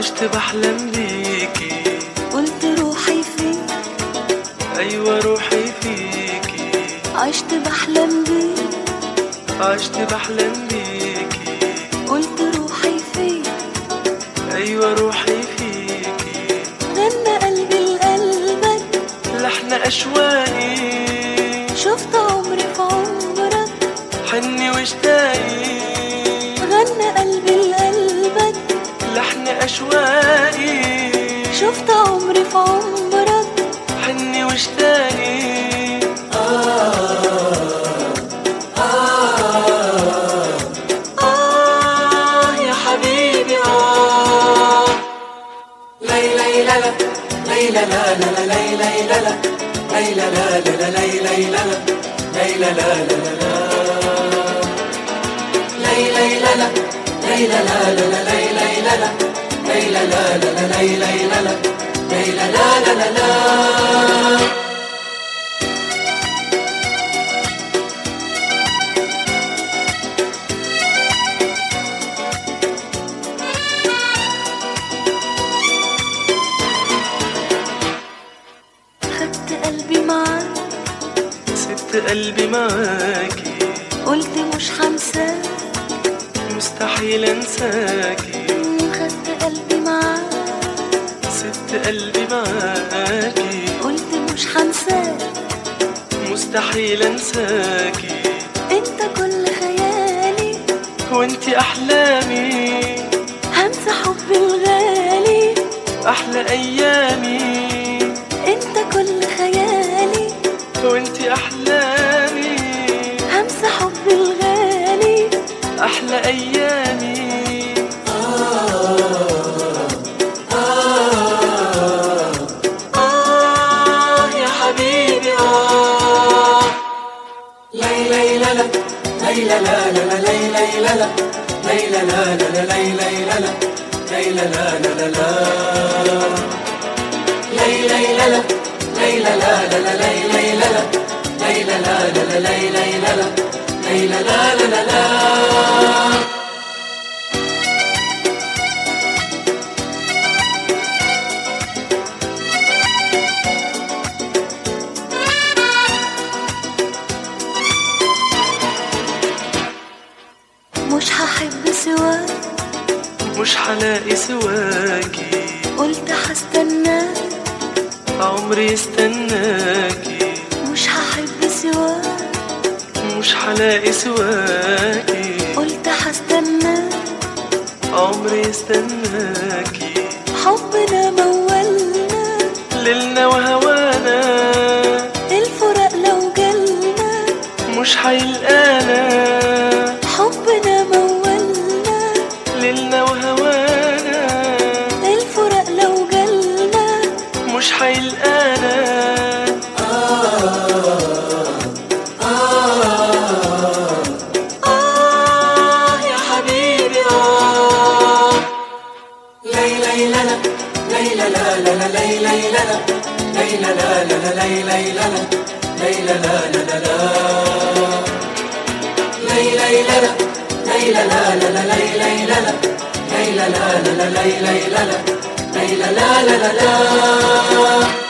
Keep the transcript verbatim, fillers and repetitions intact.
عشت بحلم بيكي، قلت روحي فيك، أيوة روحي فيكي، عشت بحلم بيك، عشت بحلم بيكي، قلت روحي فيك، أيوة روحي فيكي، غنى قلبي لقلبك لحن أشواقي، شفت عمري في عمرك حني واشتاقي، غنى قلبي لقلبك لحن أشواقي، شفت عمري في عمرك حني واشتاقي. ليلى لا لا لا ليلى لا لا ليلى لا لا لا ليلى لا لا ليلى لا لا لا ليلى لا لا ليلى لا لا لا ليلى لا لا ليلى لا لا لا ليلى لا لا ليلى لا لا لا لا. قلبي معاك، سبت قلبي معاكي، قلت مش هنساك، مستحيل انساكي، خدت قلبي معاك، سبت قلبي معاكي، قلت مش هنساك، مستحيل انساكي، انت كل خيالي وانتي احلامي، هنسى حبي الغالي احلى ايامي، انت كل خيالي وانتي احلامي، همسى حبي الغالي احلى ايامي. آه آه آه يا حبيبي آه. ليلى لا لا ليلى لا لا لا ليلى لا لا ليلى لا لا لا ليلى لا لا ليلى لا لا لا لا ليلى لا لا ليلى لا لا لا ليلى لا لا ليلى لا لا لا ليلى لا لا ليلى لا لا لا لا. مش هحب سواك، مش هلاقي سواكي، قلت هستناك، عمري استناكي، مش هحب سواك، مش هلاقي سواكي، قلت هستناك، عمري استناكي، حبنا مولنا ليلنا وهوانا، الفراق لو جالنا مش هيلقانا، حبنا مولنا ليلنا وهوانا، الفراق لو جالنا مش هيلقانا. آه آه آه يا حبيبي آه. ليلى لا لا ليلى لا لا لا ليلى لا لا ليلى لا لا لا ليلى لا لا ليلى لا لا لا لا ليلى لا لا ليلى لا لا لا ليلى لا لا ليلى لا لا لا ليلى لا لا ليلى لا لا لا لا.